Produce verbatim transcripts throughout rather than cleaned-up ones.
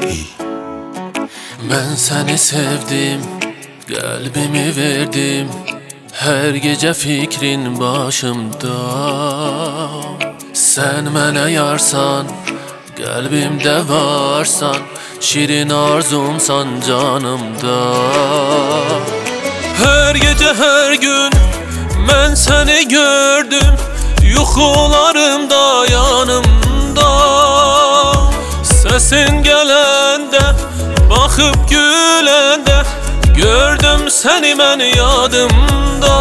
Ben seni sevdim, kalbimi verdim. Her gece fikrin başımda. Sen mənə yarsan, kalbimde varsan. Şirin arzumsan canımda. Her gece her gün ben seni gördüm. Yuxularımda yanımda. Sesin gelende, bakıp gülende, gördüm seni ben yadımda.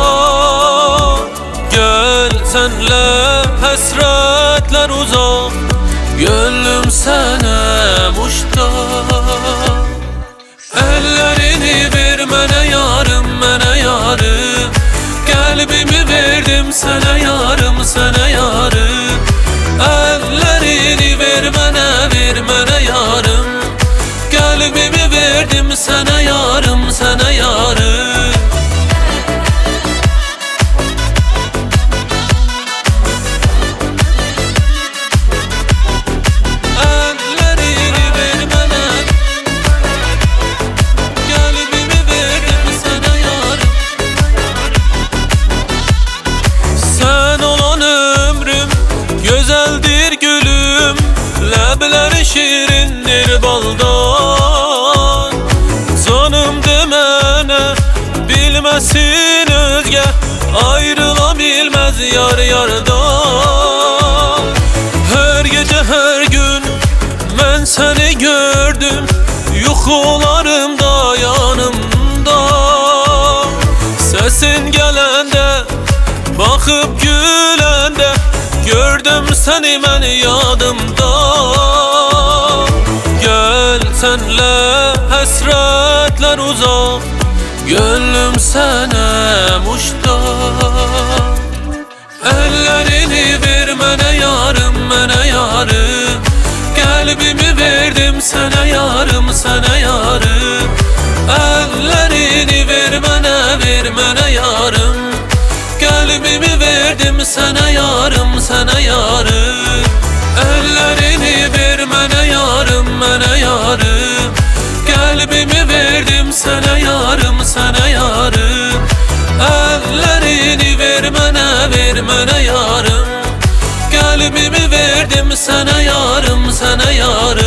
Gel senle hasretler uzak, gönlüm sana muştak. Ellerini ver mənə yarım, mənə yarım. Kalbimi verdim sana yarım, sana yarım. Ellerini ver mənə, ver mənə yarım. Kalbimi verdim sana yarım, sana yarım. Ellerini ver mənə, kalbimi verdim sana yarım. Sen olan ömrüm, güzeldir gülüm. Lebleri şirindir baldan. Canım demene, bilmesin özge, ayrılabilmez yar yardan. Her gece her gün ben seni gördüm. Yuxularımda yanımda. Sesin gelende, bakıp gülende, gördüm seni ben yadımda. Gel senle hasretler uzak, gönlüm sana muştak. Ellerini ver mənə yarım, mənə yarım. Kalbimi verdim sana yarım, sana yarım. Ellerini ver mənə, ver mənə yarım. Kalbimi verdim sana yarım, sana yarım. Ellerini ver mənə yarım, mənə yarım. Kalbimi verdim sana yarım, sana yarım. Ellerini ver mənə, ver mənə yarım. Kalbimi verdim sana yarım, sana yarım.